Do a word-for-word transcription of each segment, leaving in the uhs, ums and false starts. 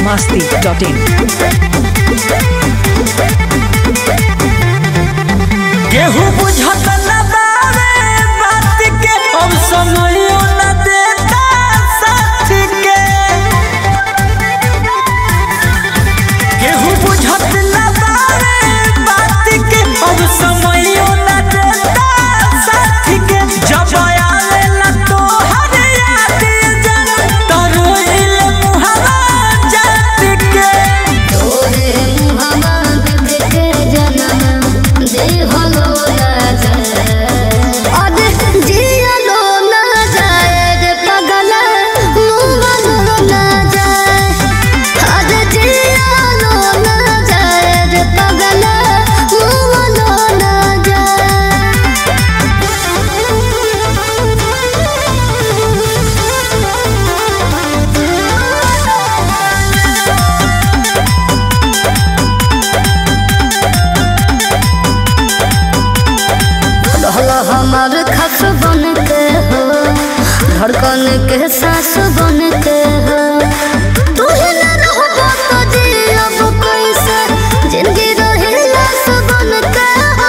masti dot in. केहू बुझत न बारे बात के अब समयो न देता साथ के। केहू बुझत न बारे बात के अब समयो न देता साथ के। जब आवेला तोहर याद जन तरोइल मुहवा जात के। तोरे मुहवा देख के जनम देहलो हमार खस बन के हो धड़कन के सांस बन के हो। तू ही न रहबो तो जियब कैसे जिंदगी रही लाश बन के हो।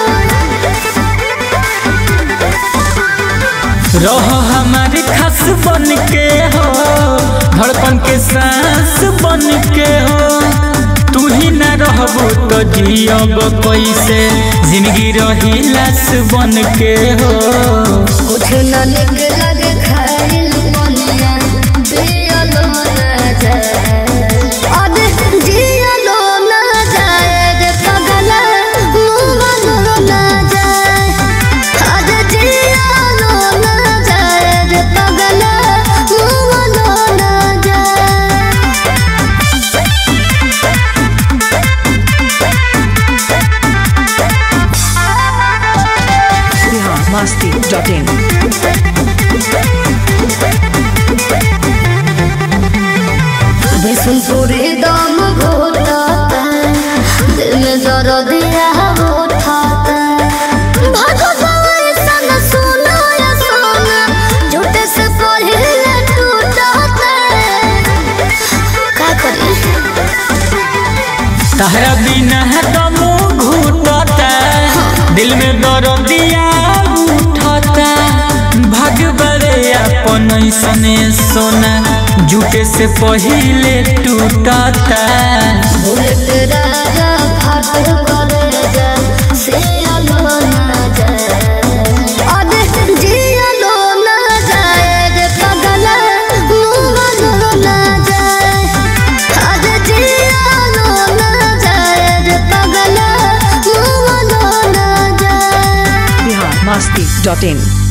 रहो हमारी खस बन के हो धड़कन के सांस बन के हो। तू ही न रहबो तो जियब कैसे जिंदगी रही लाश बन के हो। कुछ न निक लगे खाइल बनिया पियलो न जाए अरे जियलो न जाए रे पगला मुंगलो न जाए अरे जियलो न जाए रे पगला मुंगलो न जाए। masti dot in. बेसुनपुरी दम घोटाता दिल में दर्द दिया उठाता। भागो गए सन सोना या सोना झूठे से पहले टूटाता। का करी तहरा बिना दम घुटता दिल में दर्दिया उठता। भगवरे अपन सने सोना झूठे से पहिले टूटता। बुलेट राजा फाट करे जा से आलो ना जाए अरे जियालो ना जाए रे पगला मुंगलो ना जाए अरे जियालो ना जाए रे पगला मुंगलो ना जाए। masti dot in.